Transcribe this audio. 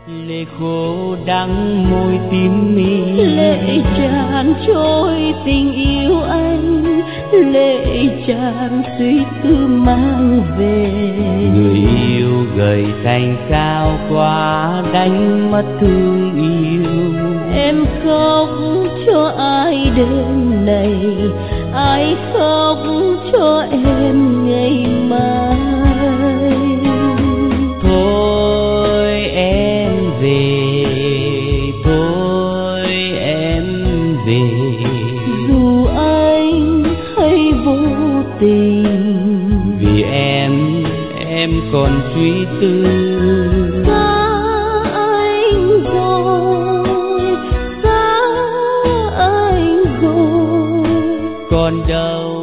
lệ khô đắng môi tím mi, lệ tràn trôi tình yêu anh, lệ tràn suy tư mang về. Người yêu gầy thành sao quá đánh mất thương yêu. Em khóc cho ai đêm này, ai khóc cho em ngày mai. Thôi em về, thôi em về, dù anh hay vô tình, vì em còn suy tư. xa anh rồi, xa anh rồi, Còn đâu